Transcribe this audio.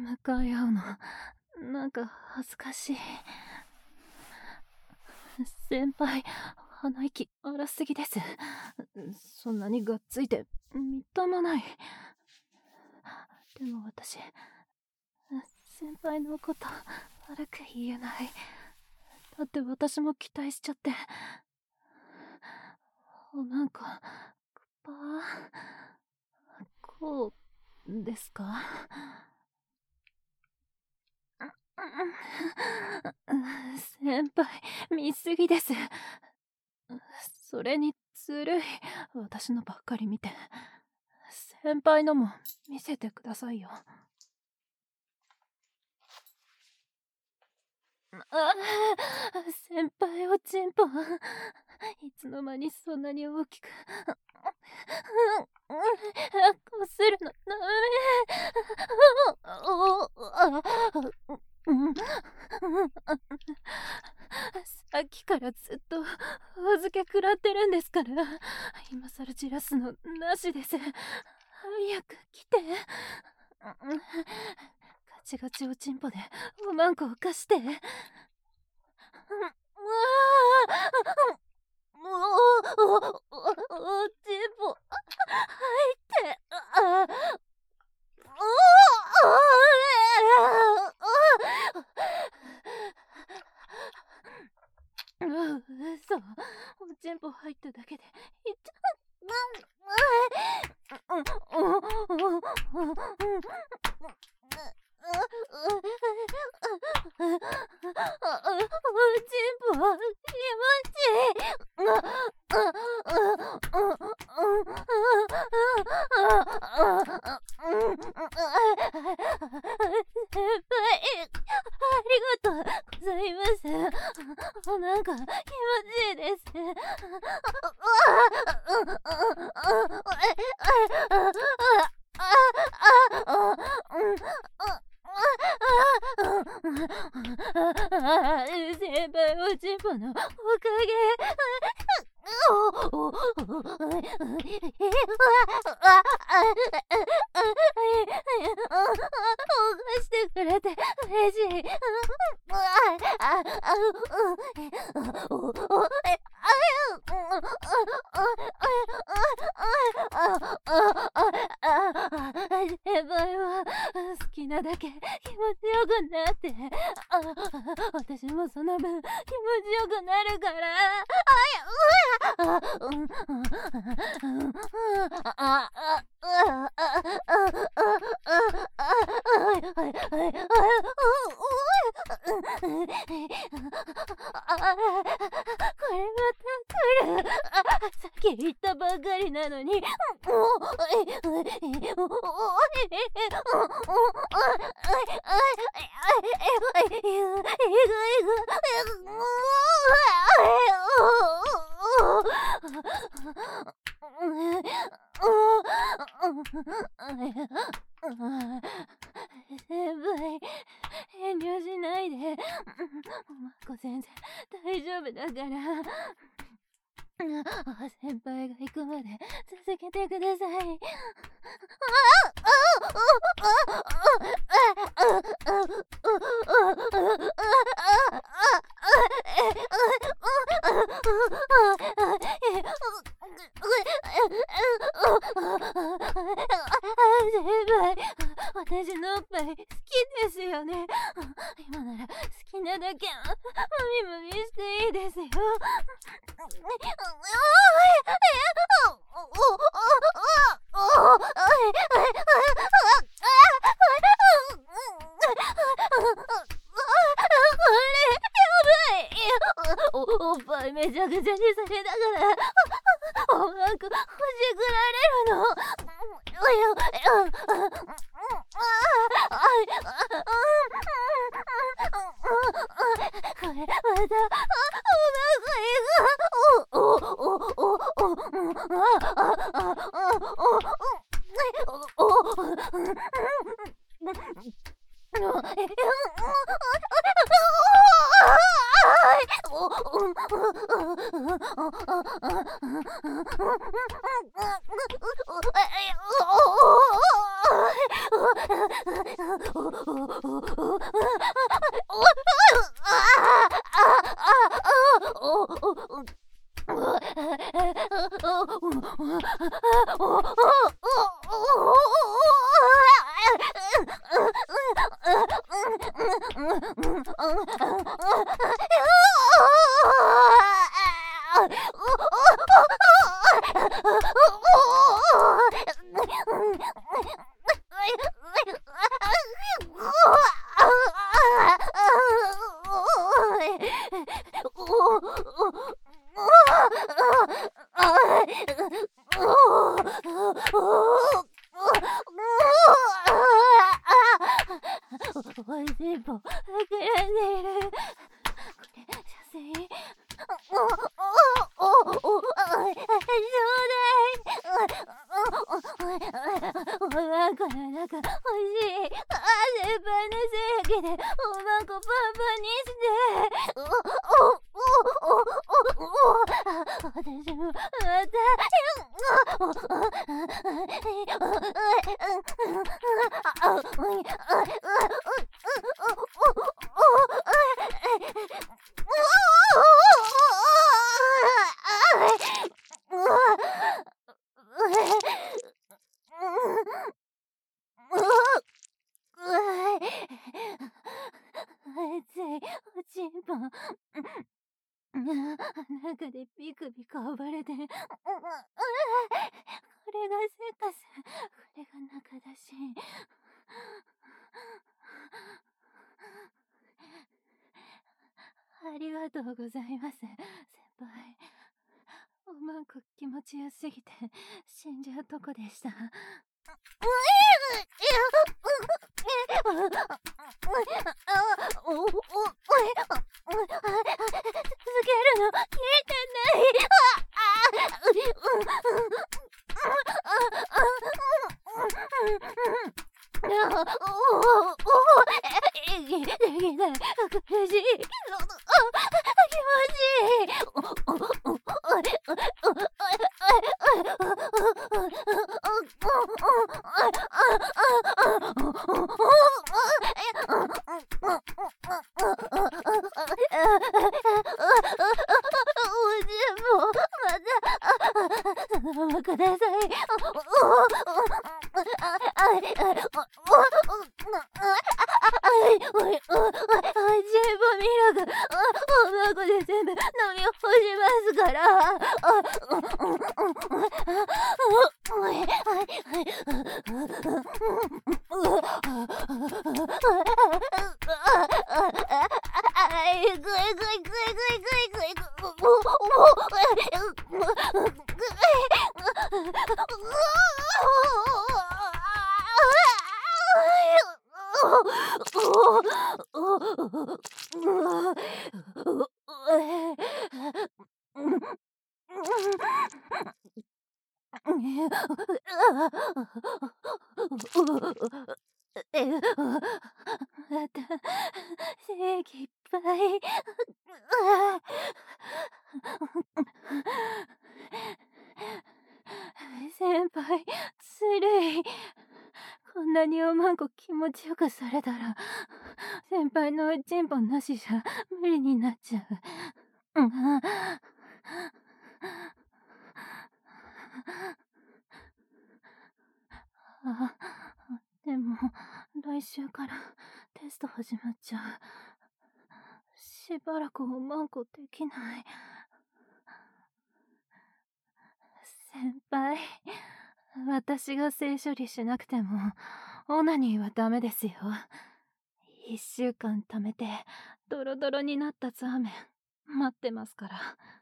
向かい合うのなんか恥ずかしい。先輩、鼻息荒すぎです。そんなにがっついてみっともない。でも私、先輩のこと悪く言えない。だって私も期待しちゃって。なんかパーこうですか？先輩、見すぎです。それにずるい。私のばっかり見て。先輩のも見せてくださいよ。先輩おちんぽ、いつの間にそんなに大きく。こするのダメ。さっきからずっとお預け食らってるんですから、今さらじらすのなしです。早く来て。ガチガチおちんぽでおまんこを貸して。おちんぽ入って。嘘。おちんぽ入っただけでいっちゃおちんぽ気持ちいい。先輩、ありがとうございます。なんか気持ちいいです。先輩おちんぽのおかげ。起してくれて嬉しい。先輩は好きなだけ気持ちよくなって、私もその分気持ちよくなるから。これまた来る。さっき言ったばかりなのに。先輩、遠慮しないで。まこ先生、大丈夫だから。先輩が行くまで続けてください。先輩、私のおっぱい好きですよね。今なら好きなだけもみもみしていいですよ。おっぱいめちゃくちゃにされたからおまんこほじくられるの。これまたおまん全部膨らんでいる。これ射精。おまんこの中欲しい。先輩の正義でおまんこパンパンにして。私もま熱いおちんぽ。中でビクビク暴れて、これがセカス、これが中だし。ありがとうございます、先輩。おまんこ気持ちよすぎて死んじゃうとこでした。続けるの聞いてない。できない。苦しい。気持ちいい。そのままください。全部ミルク、おまんこで全部飲み干しますから。また精一杯。先輩、ずるい。こんなにおまんこ気持ちよくされたら、先輩のおちんぽなしじゃ無理になっちゃう。でも来週からテスト始まっちゃう。しばらくおまんこできない。先輩、私が性処理しなくてもオナニーはダメですよ。1週間貯めてドロドロになったザーメン待ってますから。